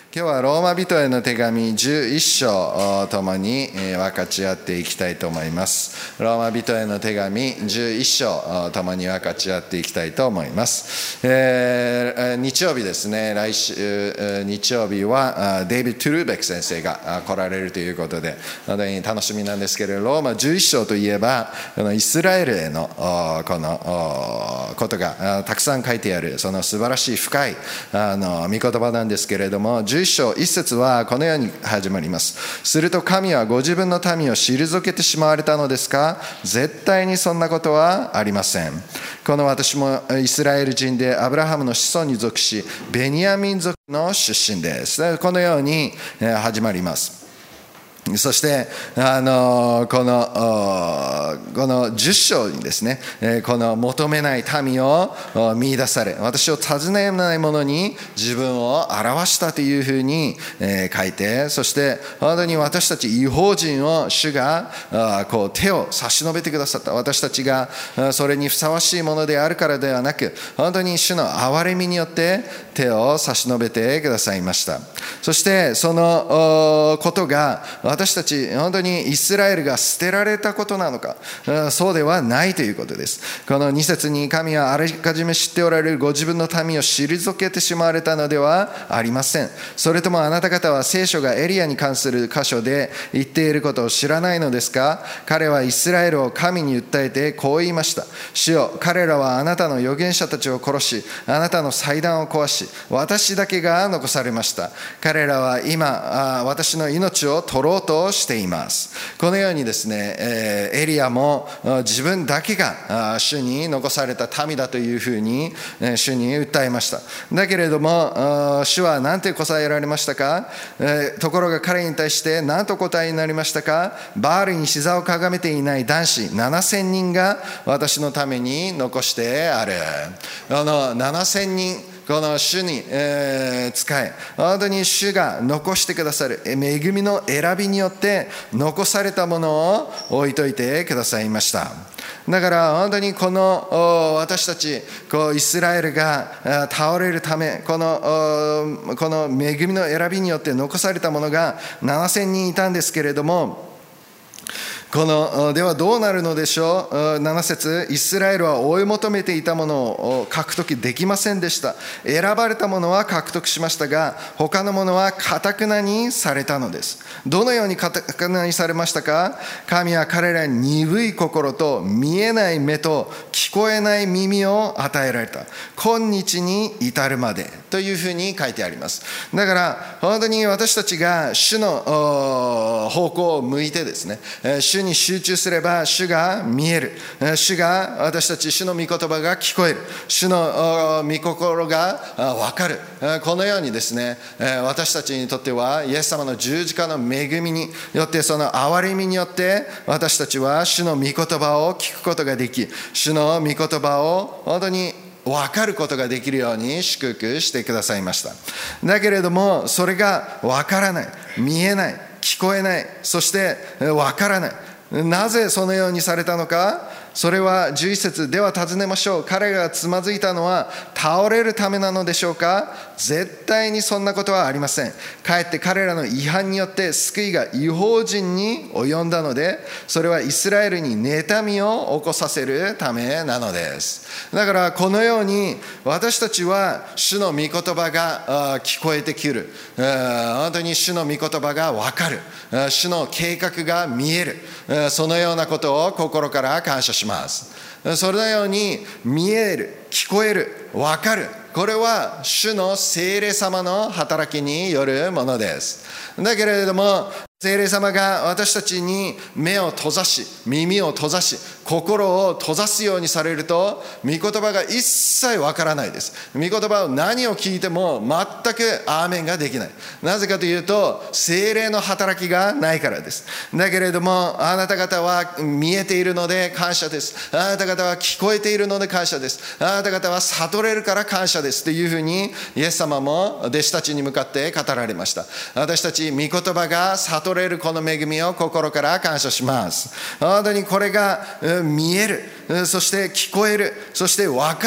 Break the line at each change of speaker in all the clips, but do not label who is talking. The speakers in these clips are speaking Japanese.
今日はローマ人への手紙11章を共に分かち合っていきたいと思います。ローマ人への手紙11章を共に分かち合っていきたいと思います。日曜日ですね、来週日曜日はデイビッド・トゥルーベック先生が来られるということで、本当に楽しみなんですけれど、ローマ11章といえばこのイスラエルへのこのことがたくさん書いてある、その素晴らしい深い御言葉なんですけれども、11章1節はこのように始まります。すると神はご自分の民を退けてしまわれたのですか？絶対にそんなことはありません。この私もイスラエル人でアブラハムの子孫に属し、ベニヤミン族の出身です。このように始まります。そしてこの10章にですね、この求めない民を見出され、私を尋ねない者に自分を表したというふうに書いて、そして本当に私たち異邦人を主がこう手を差し伸べてくださった。私たちがそれにふさわしいものであるからではなく、本当に主の憐れみによって手を差し伸べてくださいました。そしてそのことが私たち本当にイスラエルが捨てられたことなのか、そうではないということです。この2節に、神はあらかじめ知っておられるご自分の民を退けてしまわれたのではありません。それともあなた方は聖書がエリアに関する箇所で言っていることを知らないのですか？彼はイスラエルを神に訴えてこう言いました。主よ、彼らはあなたの預言者たちを殺し、あなたの祭壇を壊し、私だけが残されました。彼らは今私の命を取ろうとしています。このようにですね、エリアも自分だけが主に残された民だというふうに主に訴えました。だけれども主は何て答えられましたか？ところが彼に対して何と答えになりましたか？バールに膝をかがめていない男子7000人が私のために残してある。7000人、この主に、仕え、本当に主が残してくださる恵みの選びによって残されたものを置いといてくださいました。だから本当にこの私たちイスラエルが倒れるため、この恵みの選びによって残されたものが7000人いたんですけれども、ではどうなるのでしょう。7節、イスラエルは追い求めていたものを獲得できませんでした。選ばれたものは獲得しましたが、他のものは堅くなにされたのです。どのように堅くなにされましたか？神は彼らに鈍い心と見えない目と聞こえない耳を与えられた。今日に至るまでというふうに書いてあります。だから本当に私たちが主の方向を向いてですね、主に集中すれば主が見える。主の御言葉が聞こえる。主の御心が分かる。このようにですね、私たちにとってはイエス様の十字架の恵みによって、その憐れみによって私たちは主の御言葉を聞くことができ、主の御言葉を本当に分かることができるように祝福してくださいました。だけれどもそれが分からない、見えない、聞こえない、そして分からない。なぜそのようにされたのか。それは11節では尋ねましょう。彼がつまずいたのは倒れるためなのでしょうか？絶対にそんなことはありません。かえって彼らの違反によって救いが異邦人に及んだので、それはイスラエルに妬みを起こさせるためなのです。だからこのように私たちは主の御言葉が聞こえてくる、本当に主の御言葉が分かる、主の計画が見える、そのようなことを心から感謝します。そのように見える、聞こえる、分かる、これは主の聖霊様の働きによるものです。だけれども聖霊様が私たちに目を閉ざし、耳を閉ざし、心を閉ざすようにされると、御言葉が一切わからないです。御言葉を何を聞いても全くアーメンができない。なぜかというと、聖霊の働きがないからです。だけれども、あなた方は見えているので感謝です。あなた方は聞こえているので感謝です。あなた方は悟れるから感謝です。というふうに、イエス様も弟子たちに向かって語られました。私たち、御言葉が悟れるこの恵みを心から感謝します。本当にこれが見える、そして聞こえる、そして分かる、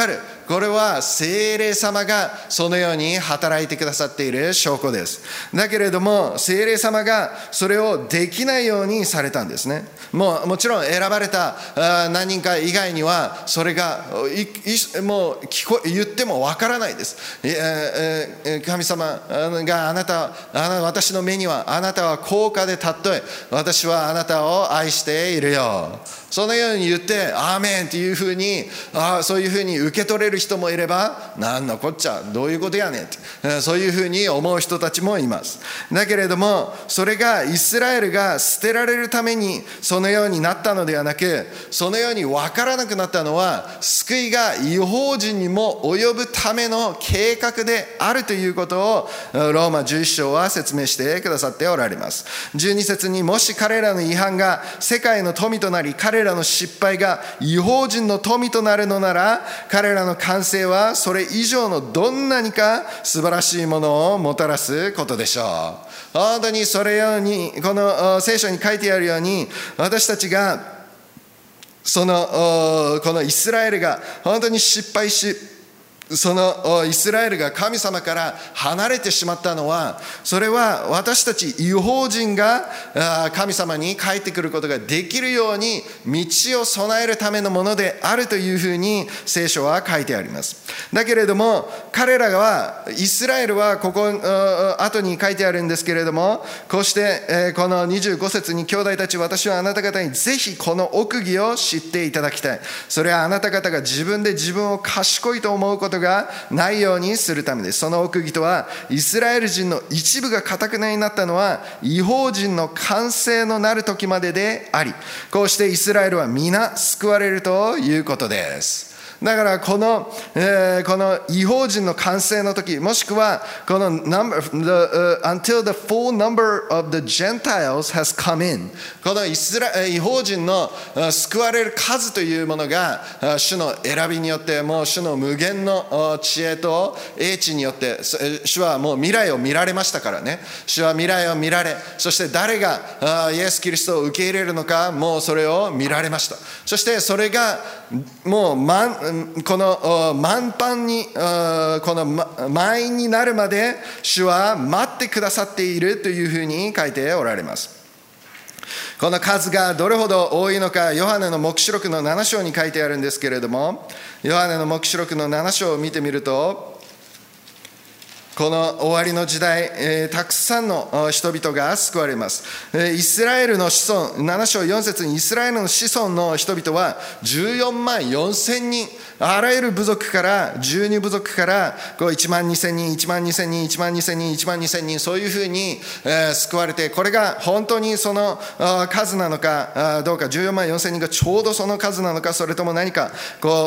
これは聖霊様がそのように働いてくださっている証拠です。だけれども聖霊様がそれをできないようにされたんですね。もちろん選ばれた何人か以外にはそれがもう言ってもわからないです。神様が私の目にはあなたは高価で尊い、私はあなたを愛しているよ、そのように言ってアーメンっていうふうにそういうふうに受け取れる人もいれば、なんのこっちゃどういうことやねんってそういうふうに思う人たちもいます。だけれどもそれがイスラエルが捨てられるためにそのようになったのではなく、そのように分からなくなったのは救いが異邦人にも及ぶための計画であるということをローマ11章は説明してくださっておられます。12節に、もし彼らの違反が世界の富となり彼らの失敗が異邦人の富となるのなら、彼らの完成はそれ以上のどんなにか素晴らしいものをもたらすことでしょう。本当にそれようにこの聖書に書いてあるように、私たちがこのイスラエルが本当に失敗し、そのイスラエルが神様から離れてしまったのは、それは私たち異邦人が神様に帰ってくることができるように道を備えるためのものであるというふうに聖書は書いてあります。だけれども彼らは、イスラエルはここ後に書いてあるんですけれども、こうしてこの25節に、兄弟たち、私はあなた方にぜひこの奥義を知っていただきたい。それはあなた方が自分で自分を賢いと思うことがないようにするためです。その奥義とは、イスラエル人の一部が堅くなになったのは異邦人の完成のなる時までであり、こうしてイスラエルは皆救われるということです。だからこの異邦人の完成の時、もしくはこのuntil the full number of the Gentiles has come in、 この異邦人の救われる数というものが主の選びによって、もう主の無限の知恵と英知によって、主はもう未来を見られましたからね。主は未来を見られ、そして誰がイエス・キリストを受け入れるのか、もうそれを見られました。そしてそれがもうこの満帆に、この満員になるまで主は待ってくださっているというふうに書いておられます。この数がどれほど多いのか、ヨハネの黙示録の7章に書いてあるんですけれども、ヨハネの黙示録の7章を見てみると、この終わりの時代、たくさんの人々が救われます。イスラエルの子孫、7章4節に、イスラエルの子孫の人々は14万4千人、あらゆる部族から12部族から1万2千人、1万2千人、1万2千人、1万2千人、そういうふうに救われて、これが本当にその数なのかどうか、14万4千人がちょうどその数なのか、それとも何か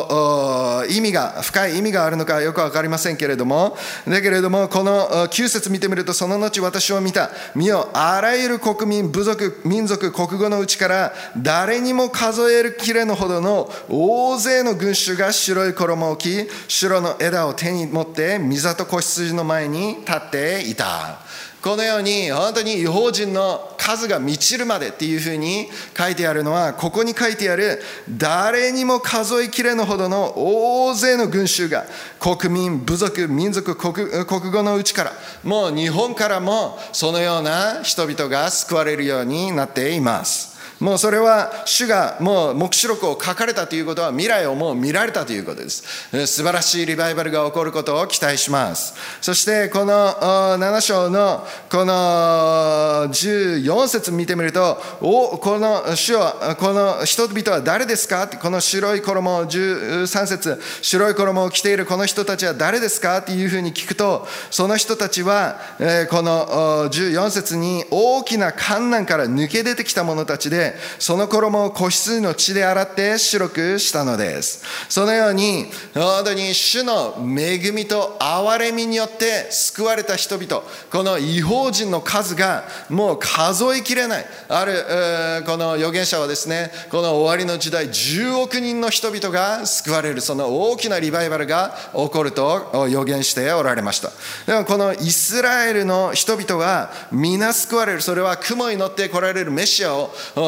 深い意味があるのかよく分かりませんけれども、だけれどもこの9節見てみると、その後私を見た。見よ、あらゆる国民、部族、民族、国語のうちから誰にも数えるきれぬほどの大勢の群衆が白い衣を着、白の枝を手に持って御座と子羊の前に立っていた。このように本当に異邦人の数が満ちるまでっていうふうに書いてあるのは、ここに書いてある誰にも数えきれぬほどの大勢の群衆が、国民、部族、民族、国語のうちから、もう日本からもそのような人々が救われるようになっています。もうそれは主がもう黙示録を書かれたということは、未来をもう見られたということです。素晴らしいリバイバルが起こることを期待します。そしてこの7章のこの14節見てみると、この主は、この人々は誰ですかって、この白い衣、13節、白い衣を着ているこの人たちは誰ですかっていうふうに聞くと、その人たちはこの14節に、大きな観難から抜け出てきた者たちで、その衣を子羊の血で洗って白くしたのです。そのように本当に主の恵みと憐れみによって救われた人々、この異邦人の数がもう数えきれない。あるこの預言者はですね、この終わりの時代10億人の人々が救われる、その大きなリバイバルが起こると予言しておられました。でもこのイスラエルの人々は皆救われる。それは雲に乗って来られるメシアを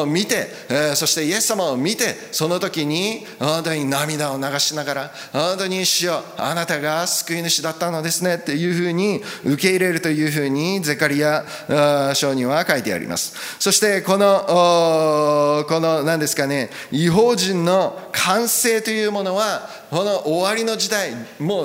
見て、そしてイエス様を見て、その時に本当に涙を流しながら、本当に主よ、あなたが救い主だったのですねっていうふうに受け入れるというふうにゼカリヤ書には書いてあります。そしてこの何ですかね、異邦人の完成というものは、この終わりの時代、もう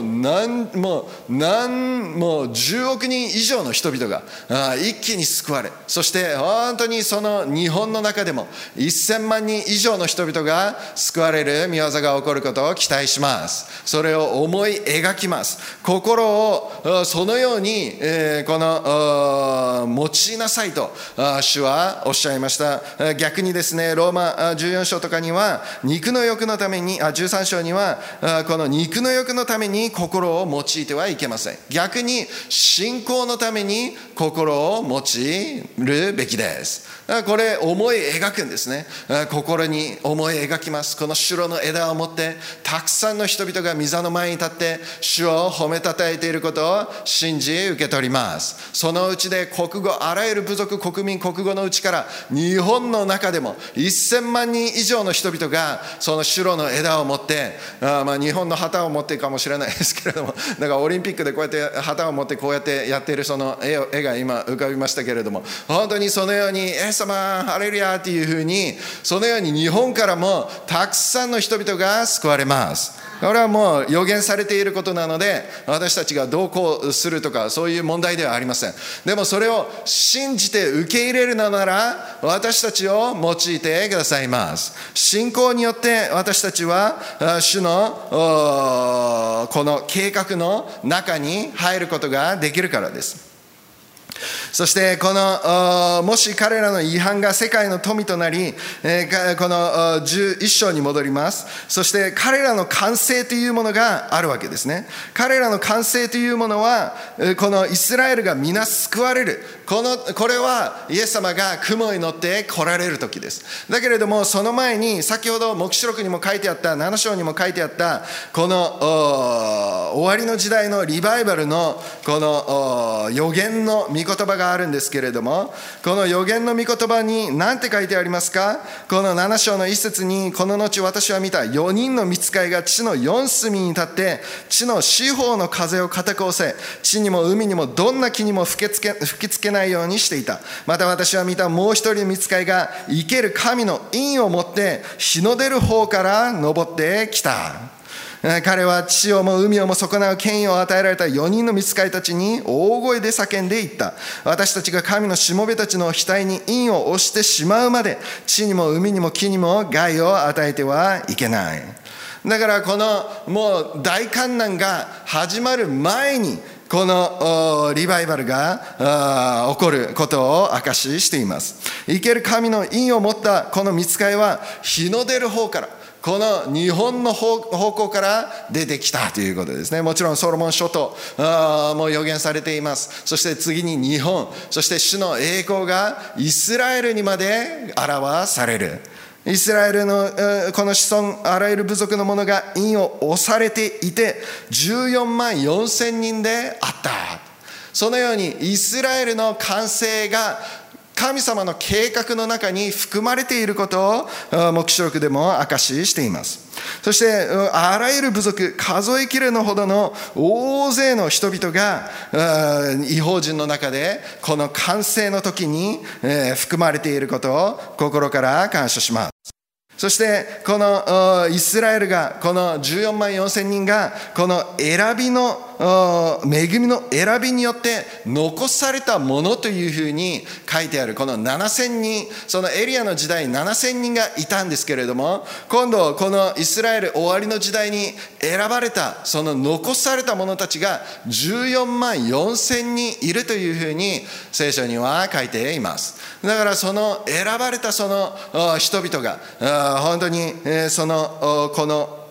10億人以上の人々が一気に救われ、そして本当にその日本の中でも1000万人以上の人々が救われる御業が起こることを期待します。それを思い描きます。心をそのようにこの用いなさいと主はおっしゃいました。逆にですね、ローマ14章とかには肉の欲のために、13章にはこの肉の欲のために心を用いてはいけません。逆に信仰のために心を用いるべきです。これ思い描くんですね。心に思い描きます。このシュロの枝を持ってたくさんの人々が御座の前に立って主を褒めたたえていることを信じ受け取ります。そのうちで国語、あらゆる部族国民国語のうちから日本の中でも1000万人以上の人々がそのシュロの枝を持って、日本の旗を持ってかもしれないですけれども、だからオリンピックでこうやって旗を持ってこうやってやっているその絵が今浮かびましたけれども、本当にそのようにイエス様ハレルヤっていうふうに、そのように日本からもたくさんの人々が救われます。これはもう予言されていることなので、私たちがどうこうするとかそういう問題ではありません。でもそれを信じて受け入れるのなら、私たちを用いてくださいます。信仰によって私たちは主のこの計画の中に入ることができるからです。そしてこのもし彼らの違反が世界の富となり、この11章に戻ります。そして彼らの完成というものがあるわけですね。彼らの完成というものは、このイスラエルが皆救われる、これはイエス様が雲に乗って来られる時です。だけれどもその前に、先ほど黙示録にも書いてあった、7章にも書いてあったこの終わりの時代のリバイバルのこの予言の御言葉があるんですけれども、この予言の御言葉に何て書いてありますか。この7章の一節に、この後私は見た4人の御使いが地の4隅に立って地の四方の風を固く押せ、地にも海にもどんな木にも吹きつけないようにしていた。また私は見たもう一人の御使いが生ける神の印を持って日の出る方から登ってきた。彼は地をも海をも損なう権威を与えられた4人の御使いたちに大声で叫んでいった。私たちが神のしもべたちの額に印を押してしまうまで、地にも海にも木にも害を与えてはいけない。だからこのもう大患難が始まる前に、このリバイバルが起こることを証ししています。生ける神の印を持ったこの御使いは日の出る方から、この日本の方向から出てきたということですね。もちろんソロモン諸島も予言されています。そして次に日本、そして主の栄光がイスラエルにまで表される。イスラエルのこの子孫あらゆる部族の者が印を押されていて14万4千人であった。そのようにイスラエルの完成が神様の計画の中に含まれていることを黙示録でも証ししています。そしてあらゆる部族、数えきれぬほどの大勢の人々が異邦人の中でこの完成の時に含まれていることを心から感謝します。そしてこのイスラエルが、この14万4千人がこの選びの恵みの選びによって残されたものというふうに書いてある。この7000人、そのエリアの時代7000人がいたんですけれども、今度このイスラエル終わりの時代に選ばれた、その残された者たちが14万4千人いるというふうに聖書には書いています。だからその選ばれたその人々が本当にこの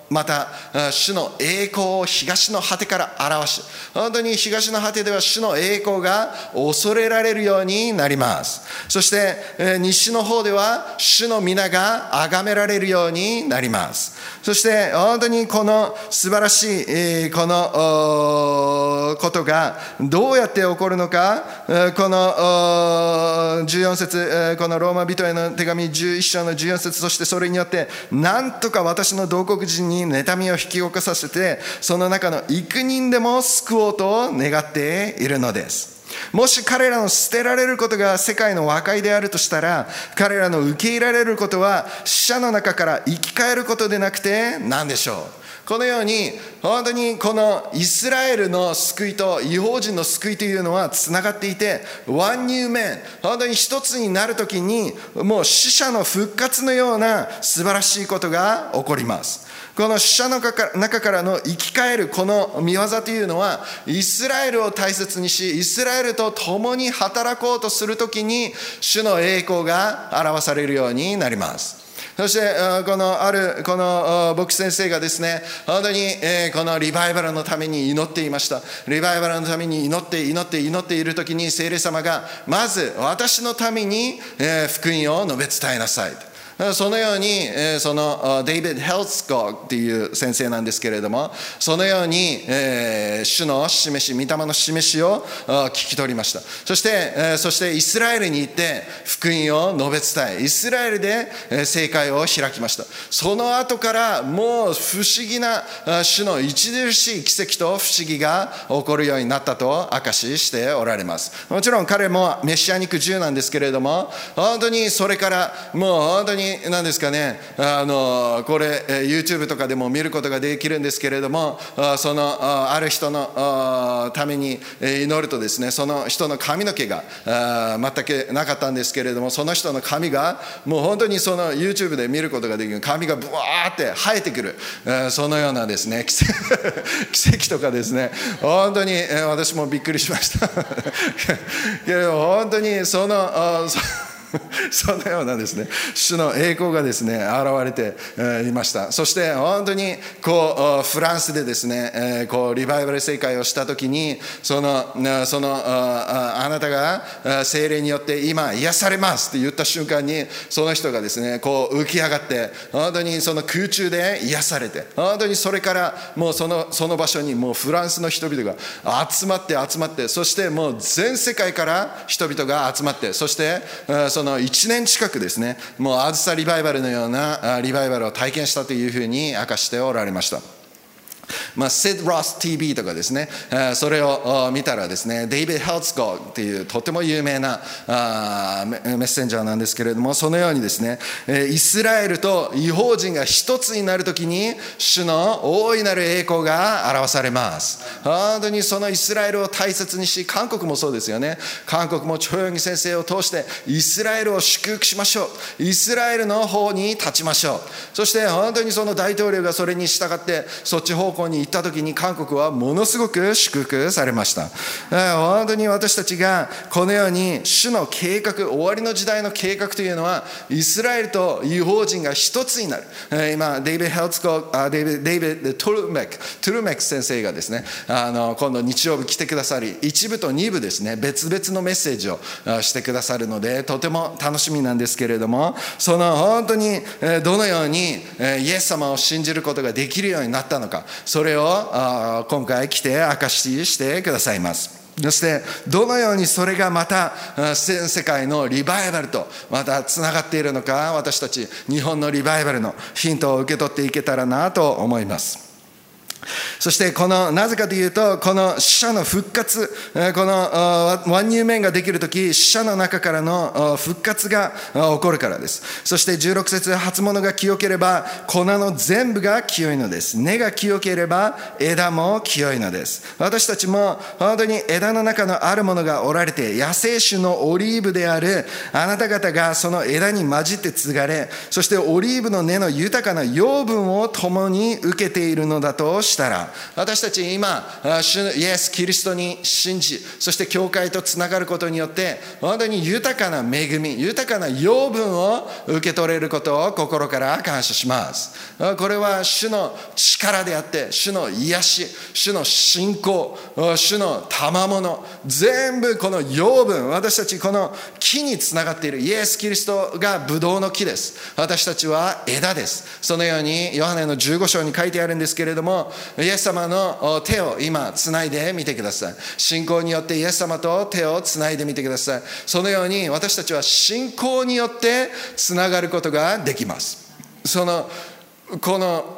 また主の栄光を東の果てから表し、本当に東の果てでは主の栄光が恐れられるようになります。そして西の方では主の皆が崇められるようになります。そして本当にこの素晴らしいこのことがどうやって起こるのか、この14節、このローマ人への手紙11章の14節、そしてそれによってなんとか私の同国人に妬みを引き起こさせて、その中の幾人でも救おうと願っているのです。もし彼らの捨てられることが世界の和解であるとしたら、彼らの受け入れられることは死者の中から生き返ることでなくて何でしょう。このように本当にこのイスラエルの救いと異邦人の救いというのはつながっていて、ワンニューメン、本当に一つになるときにもう死者の復活のような素晴らしいことが起こります。この死者の中からの生き返るこの御業というのは、イスラエルを大切にし、イスラエルと共に働こうとするときに主の栄光が表されるようになります。そしてこの牧師先生がですね、本当にこのリバイバルのために祈っていました。リバイバルのために祈っているときに、聖霊様がまず私のために福音を述べ伝えなさい。そのようにそのデイビッド・ヘルツコーっていう先生なんですけれども、そのように主の示し、御霊の示しを聞き取りました。そしてイスラエルに行って福音を述べ伝え、イスラエルで正会を開きました。その後からもう不思議な主の著しい奇跡と不思議が起こるようになったと証ししておられます。もちろん彼もメシアニックJewなんですけれども、本当にそれからもう本当に何ですかね、これ YouTube とかでも見ることができるんですけれども、そのある人のために祈るとですね、その人の髪の毛が全くなかったんですけれども、その人の髪がもう本当にその YouTube で見ることができる、髪がブワーって生えてくる、そのようなですね奇跡とかですね、本当に私もびっくりしましたけど、本当にそのようなですね、主の栄光がですね現れていました。そして本当にフランスでですねリバイバル聖会をしたときに、あなたが聖霊によって今癒されますって言った瞬間に、その人がですね浮き上がって、本当にその空中で癒されて、本当にそれからもうその場所にもうフランスの人々が集まって、そしてもう全世界から人々が集まって、そしてその1年近くですね、もうあずさリバイバルのようなリバイバルを体験したというふうに明かしておられました。Sid Roth TV とかですね、それを見たらですね、デイビッド・ヘルツコーっていうとても有名なメッセンジャーなんですけれども、そのようにですね、イスラエルと異邦人が一つになるときに主の大いなる栄光が表されます。本当にそのイスラエルを大切にし、韓国もそうですよね。韓国もチョ・ヨンギ先生を通してイスラエルを祝福しましょう。イスラエルの方に立ちましょう。そして本当にその大統領がそれに従ってそっち方向に行った時に、韓国はものすごく祝福されました。本当に私たちがこのように主の計画、終わりの時代の計画というのは、イスラエルと異邦人が一つになる。今デイビッド・ヘルツコー、デイビッド・トゥルメック先生がですね、今度日曜日来てくださり、一部と二部ですね、別々のメッセージをしてくださるので、とても楽しみなんですけれども、その本当にどのようにイエス様を信じることができるようになったのか、それを今回来て明かししてくださいます。そしてどのようにそれがまた全世界のリバイバルとまたつながっているのか、私たち日本のリバイバルのヒントを受け取っていけたらなと思います。そしてなぜかというと、この死者の復活、このワンニューメンができるとき、死者の中からの復活が起こるからです。そして16節、初物が清ければ粉の全部が清いのです。根が清ければ枝も清いのです。私たちも本当に枝の中のあるものがおられて、野生種のオリーブであるあなた方がその枝に混じって継がれ、そしてオリーブの根の豊かな養分を共に受けているのだと知したら、私たち今、主イエス・キリストに信じ、そして教会とつながることによって、本当に豊かな恵み、豊かな養分を受け取れることを心から感謝します。これは主の力であって、主の癒し、主の信仰、主の賜物、全部この養分、私たちこの木につながっている。イエス・キリストがブドウの木です。私たちは枝です。そのようにヨハネの15章に書いてあるんですけれども、イエス様の手を今つないでみてください。信仰によってイエス様と手をつないでみてください。そのように私たちは信仰によってつながることができます。この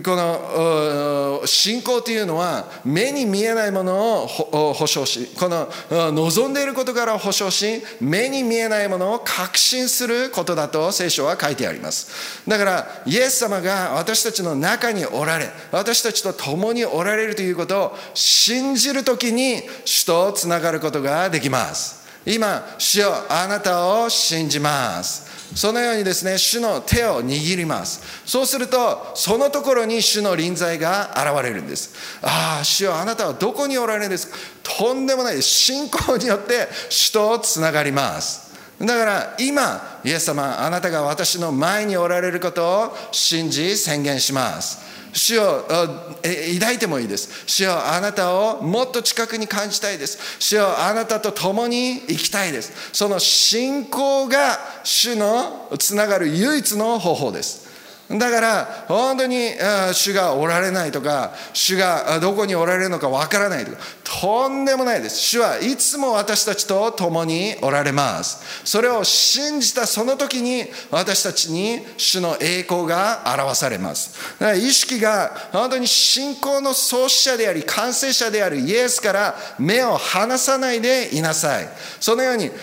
信仰というのは目に見えないものを保証し、この望んでいることから保証し、目に見えないものを確信することだと聖書は書いてあります。だからイエス様が私たちの中におられ、私たちと共におられるということを信じるときに主とつながることができます。今、主よあなたを信じます。そのようにですね、主の手を握ります。そうすると、そのところに主の臨在が現れるんです。ああ、主よあなたはどこにおられるんですか。とんでもないです。信仰によって主とつながります。だから今、イエス様、あなたが私の前におられることを信じ宣言します。主を抱いてもいいです。主よあなたをもっと近くに感じたいです。主よあなたと共に生きたいです。その信仰が主のつながる唯一の方法です。だから本当に主がおられないとか、主がどこにおられるのかわからないとか、とんでもないです。主はいつも私たちと共におられます。それを信じたその時に私たちに主の栄光が表されます。だから意識が本当に信仰の創始者であり完成者であるイエスから目を離さないでいなさい。そのように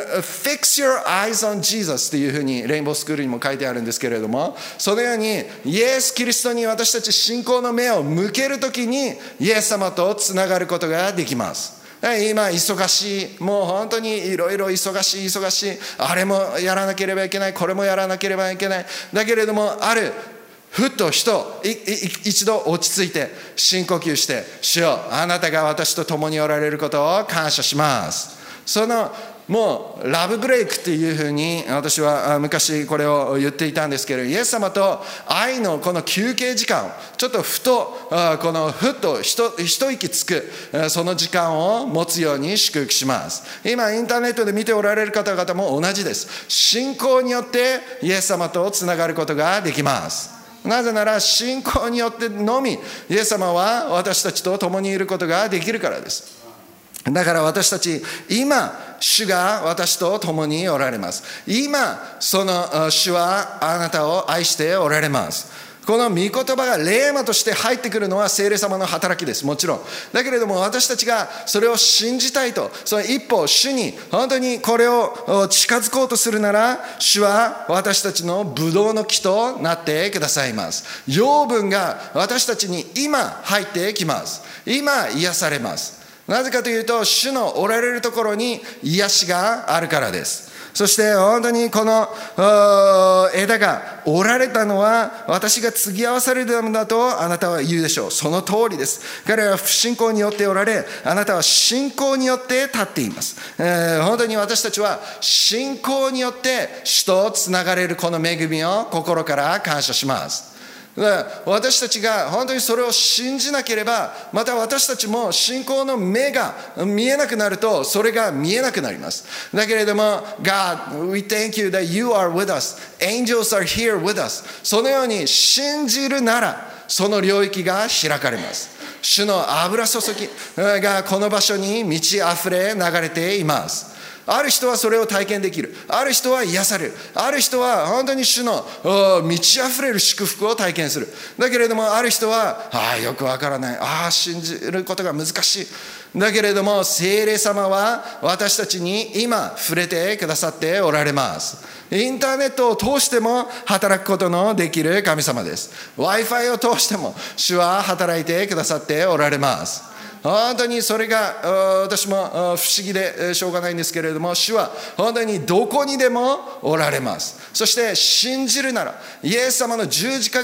Fix your eyes on Jesus というふうにレインボースクールにも書いてあるんですけれども、そのようにイエス・キリストに私たち信仰の目を向けるときにイエス様とつながることができます。今忙しい、もう本当にいろいろ忙しい、あれもやらなければいけない、これもやらなければいけない。だけれどもふっと一度落ち着いて深呼吸して、主よあなたが私と共におられることを感謝します。もうラブブレイクっていうふうに私は昔これを言っていたんですけど、イエス様と愛のこの休憩時間をちょっとふっと一息つくその時間を持つように祝福します。今インターネットで見ておられる方々も同じです。信仰によってイエス様とつながることができます。なぜなら信仰によってのみイエス様は私たちと共にいることができるからです。だから私たち今主が私と共におられます。今その主はあなたを愛しておられます。この御言葉が霊魔として入ってくるのは聖霊様の働きです。もちろんだけれども、私たちがそれを信じたいと、その一歩主に本当にこれを近づこうとするなら、主は私たちのブドウの木となってくださいます。養分が私たちに今入ってきます。今癒されます。なぜかというと、主のおられるところに癒しがあるからです。そして本当にこの枝が折られたのは私が継ぎ合わされるためだとあなたは言うでしょう。その通りです。彼は不信仰によっておられ、あなたは信仰によって立っています。本当に私たちは信仰によって主とつながれるこの恵みを心から感謝します。私たちが本当にそれを信じなければ、また私たちも信仰の目が見えなくなるとそれが見えなくなります。だけれども God, we thank you that you are with us. Angels are here with us. そのように信じるならその領域が開かれます。主の油注ぎがこの場所に満ち溢れ流れています。ある人はそれを体験できる。ある人は癒される。ある人は本当に主の満ち溢れる祝福を体験する。だけれどもある人はよくわからない。信じることが難しい。だけれども聖霊様は私たちに今触れてくださっておられます。インターネットを通しても働くことのできる神様です。 Wi-Fi を通しても主は働いてくださっておられます。本当にそれが私も不思議でしょうがないんですけれども、主は本当にどこにでもおられます。そして信じるならイエス様の十字架が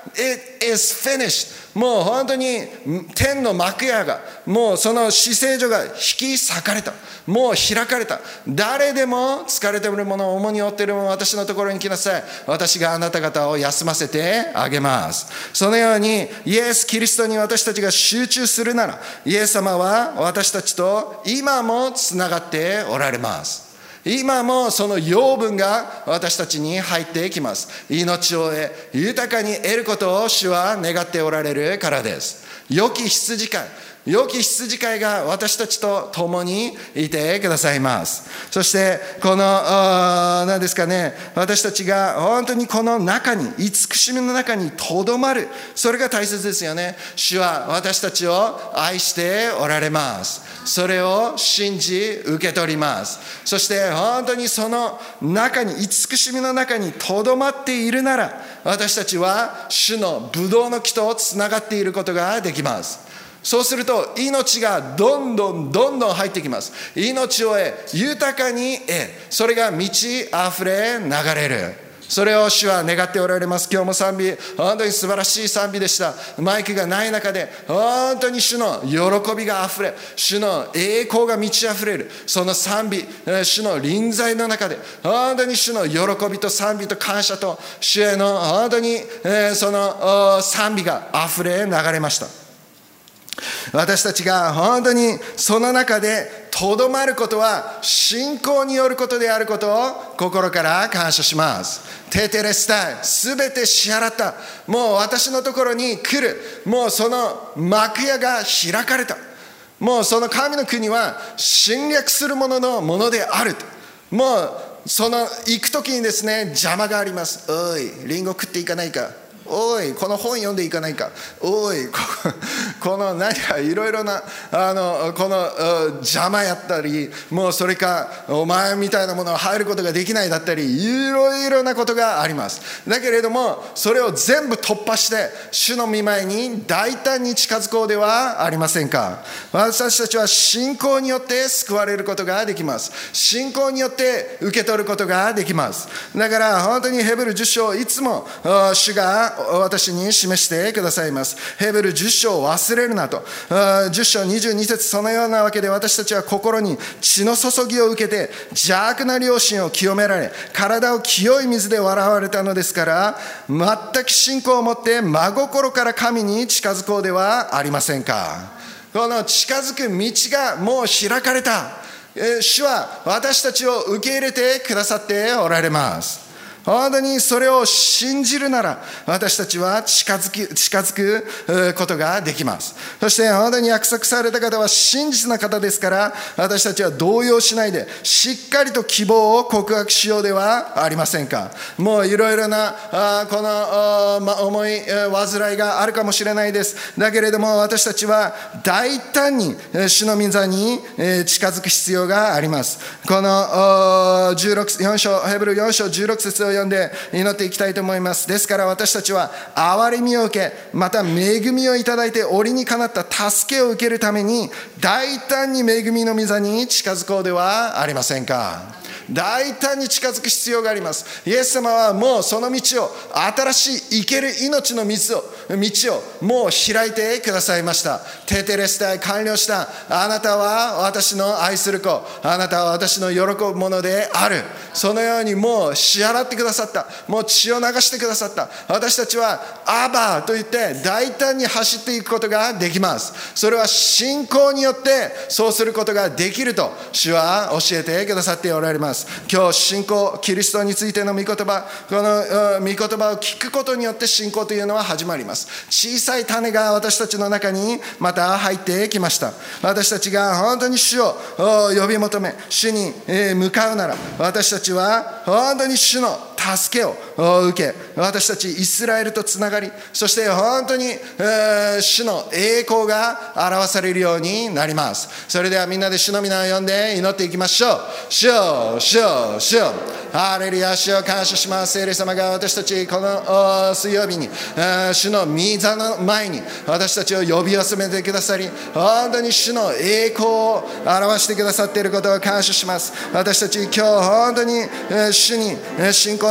It is finished。もう本当に天の幕屋が、もうその至聖所が引き裂かれた。もう開かれた。誰でも疲れている者、重荷を負っている者、私のところに来なさい。私があなた方を休ませてあげます。そのようにイエス・キリストに私たちが集中するなら、イエス様は私たちと今もつながっておられます。今もその養分が私たちに入ってきます。命を豊かに得ることを主は願っておられるからです。良き羊飼いが私たちと共にいてくださいます。そしてこの何ですかね、私たちが本当にこの中に、慈しみの中にとどまる、それが大切ですよね。主は私たちを愛しておられます。それを信じ受け取ります。そして本当にその中に、慈しみの中にとどまっているなら、私たちは主のブドウの木とつながっていることができます。そうすると命がどんどん入ってきます。命を豊かにそれが満ち溢れ流れる。それを主は願っておられます。今日も賛美、本当に素晴らしい賛美でした。マイクがない中で本当に主の喜びがあふれ、主の栄光が満ち溢れる。その賛美、主の臨在の中で本当に主の喜びと賛美と感謝と主への本当にその賛美があふれ流れました。私たちが本当にその中でとどまることは信仰によることであることを心から感謝します。テテレスタイ、すべて支払った。もう私のところに来る、もうその幕屋が開かれた。もうその神の国は侵略する者のものである。もうその行く時にですね、邪魔があります。おい、リンゴ食っていかないか。おい、この本読んでいかないか。おい、この何かいろいろなこの邪魔やったり、もうそれかお前みたいなものは入ることができないだったり、いろいろなことがあります。だけれどもそれを全部突破して主の御前に大胆に近づこうではありませんか。私たちは信仰によって救われることができます。信仰によって受け取ることができます。だから本当にヘブル10章、いつも主が私に示してくださいます。ヘブル10章を忘れるなと。10章22節、そのようなわけで私たちは心に血の注ぎを受けて邪悪な良心を清められ、体を清い水で洗われたのですから、全く信仰を持って真心から神に近づこうではありませんか。この近づく道がもう開かれた。主は私たちを受け入れてくださっておられます。本当にそれを信じるなら私たちは近づくことができます。そして本当に約束された方は真実な方ですから、私たちは動揺しないでしっかりと希望を告白しようではありませんか。もういろいろなこの重い煩いがあるかもしれないです。だけれども私たちは大胆に主の御座に近づく必要があります。この4章、ヘブル4章16節を読んで祈っていきたいと思います。ですから私たちは憐れみを受け、また恵みをいただいて折にかなった助けを受けるために大胆に恵みの御座に近づこうではありませんか。大胆に近づく必要があります。イエス様はもうその道を、新しい生ける命の道をもう開いてくださいました。テテレスタイ、完了した。あなたは私の愛する子、あなたは私の喜ぶものである。そのようにもう支払ってくださった。もう血を流してくださった。私たちはアバーと言って大胆に走っていくことができます。それは信仰によってそうすることができると主は教えてくださっておられます。今日信仰、キリストについての御言葉、この御言葉を聞くことによって信仰というのは始まります。小さい種が私たちの中にまた入ってきました。私たちが本当に主を呼び求め、主に向かうなら、私たちは本当に主の助けを受け、私たちイスラエルとつながり、そして本当に主の栄光が表されるようになります。それではみんなで主の皆を呼んで祈っていきましょう。主よ、主よ、主よ、ハレルヤ、主を感謝します。聖霊様が私たちこの水曜日に主の御座の前に私たちを呼び集めてくださり、本当に主の栄光を表してくださっていることを感謝します。私たち今日本当に主に信仰の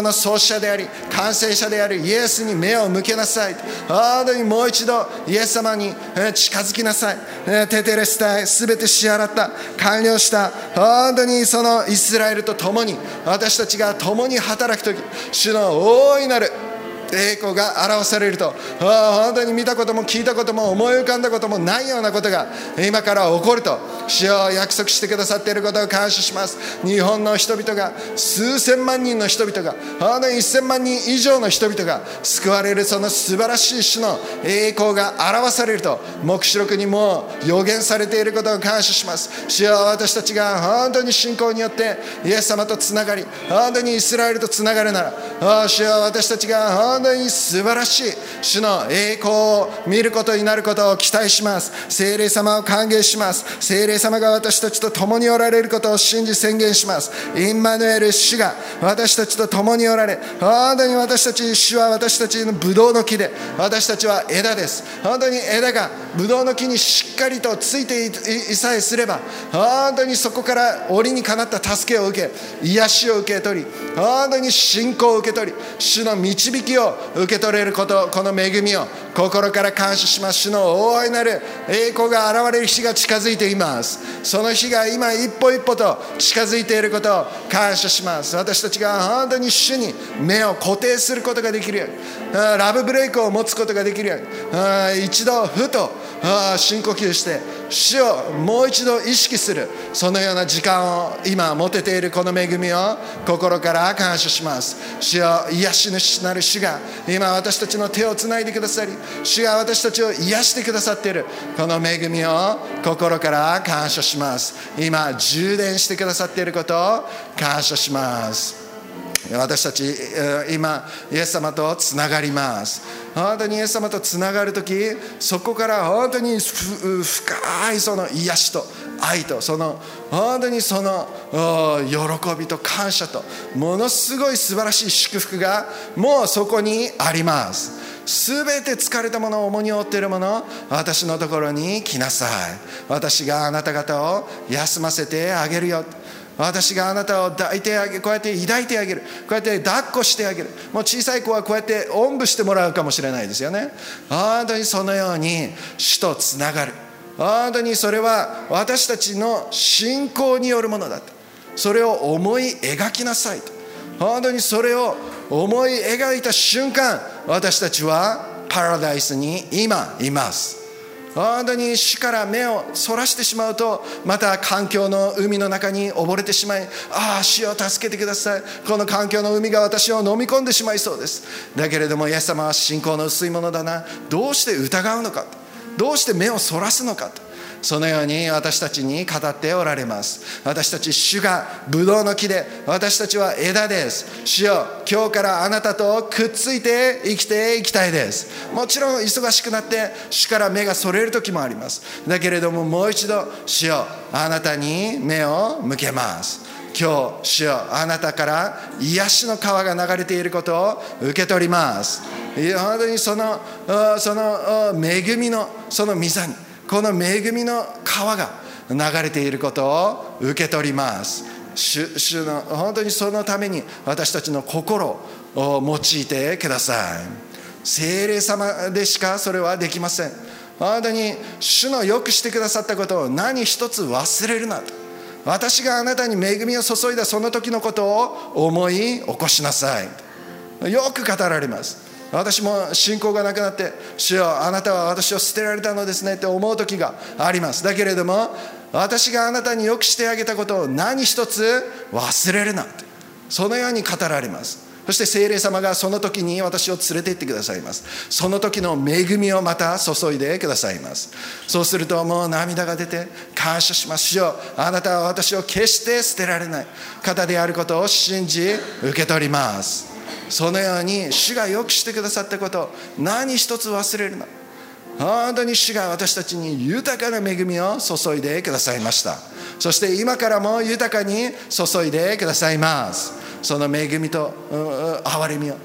の創始者であり完成者であるイエスに目を向けなさい。本当にもう一度イエス様に近づきなさい。テテレスタイ、すべて支払った、完了した。本当にそのイスラエルと共に私たちが共に働くとき、主の大いなる栄光が表されると、本当に見たことも聞いたことも思い浮かんだこともないようなことが今から起こると主よ約束してくださっていることを感謝します。日本の人々が、数千万人の人々が、本当に1000万人以上の人々が救われる、その素晴らしい主の栄光が表されると黙示録にも予言されていることを感謝します。主よ私たちが本当に信仰によってイエス様とつながり、本当にイスラエルとつながるなら、主よ私たちが本当に素晴らしい主の栄光を見ることになることを期待します。聖霊様を歓迎します。聖霊様が私たちと共におられることを信じ宣言します。インマヌエル、主が私たちと共におられ、本当に私たち、主は私たちのブドウの木で、私たちは枝です。本当に枝がブドウの木にしっかりとついていさえすれば、本当にそこから折にかなった助けを受け、癒しを受け取り、本当に信仰を受け取り、主の導きを受け取れること、この恵みを心から感謝します。主の大いなる栄光が現れる日が近づいています。その日が今一歩一歩と近づいていることを感謝します。私たちが本当に主に目を固定することができるように、ラブブレイクを持つことができるように、一度ふと深呼吸して主をもう一度意識する、そのような時間を今持てているこの恵みを心から感謝します。主よ、癒し主なる主が今私たちの手をつないでくださり、主が私たちを癒してくださっているこの恵みを心から感謝します。今充電してくださっていることを感謝します。私たち今イエス様とつながります。本当にイエス様とつながるとき、そこから本当に深いその癒しと愛と、その本当にその喜びと感謝と、ものすごい素晴らしい祝福がもうそこにあります。すべて疲れたものを重荷を負っているもの、私のところに来なさい。私があなた方を休ませてあげるよ。私があなたを抱いてあげる、こうやって抱いてあげる、こうやって抱っこしてあげる。もう小さい子はこうやっておんぶしてもらうかもしれないですよね。本当にそのように主とつながる。本当にそれは私たちの信仰によるものだと。それを思い描きなさいと。本当にそれを思い描いた瞬間、私たちはパラダイスに今います。本当に主から目をそらしてしまうと、また環境の海の中に溺れてしまい、主を助けてください、この環境の海が私を飲み込んでしまいそうです。だけれどもイエス様は信仰の薄いものだな、どうして疑うのか、どうして目をそらすのかと、そのように私たちに語っておられます。私たち、主がブドウの木で、私たちは枝です。主よ、今日からあなたとくっついて生きていきたいです。もちろん忙しくなって主から目がそれる時もあります。だけれどももう一度、主よ、あなたに目を向けます。今日、主よ、あなたから癒しの川が流れていることを受け取ります。本当にその恵みのその御座に、この恵みの川が流れていることを受け取ります。主の本当にそのために私たちの心を用いてください。聖霊様でしかそれはできません。本当に主のよくしてくださったことを何一つ忘れるなと。私があなたに恵みを注いだその時のことを思い起こしなさい。よく語られます。私も信仰がなくなって、主よ、あなたは私を捨てられたのですねって思う時があります。だけれども、私があなたによくしてあげたことを何一つ忘れるなって、そのように語られます。そして聖霊様がその時に私を連れて行ってくださいます。その時の恵みをまた注いでくださいます。そうするともう涙が出て感謝します。主よ、あなたは私を決して捨てられない方であることを信じ受け取ります。そのように主がよくしてくださったことを何一つ忘れるな。本当に主が私たちに豊かな恵みを注いでくださいました。そして今からも豊かに注いでくださいます。その恵みと憐れみを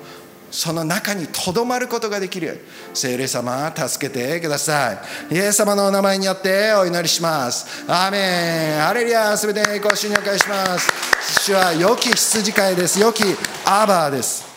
その中にとどまることができる。聖霊様、助けてください。イエス様のお名前によってお祈りします。アーメン。ハレルヤ。すべてご主にお返しします。主は良き羊飼いです。良きアバーです。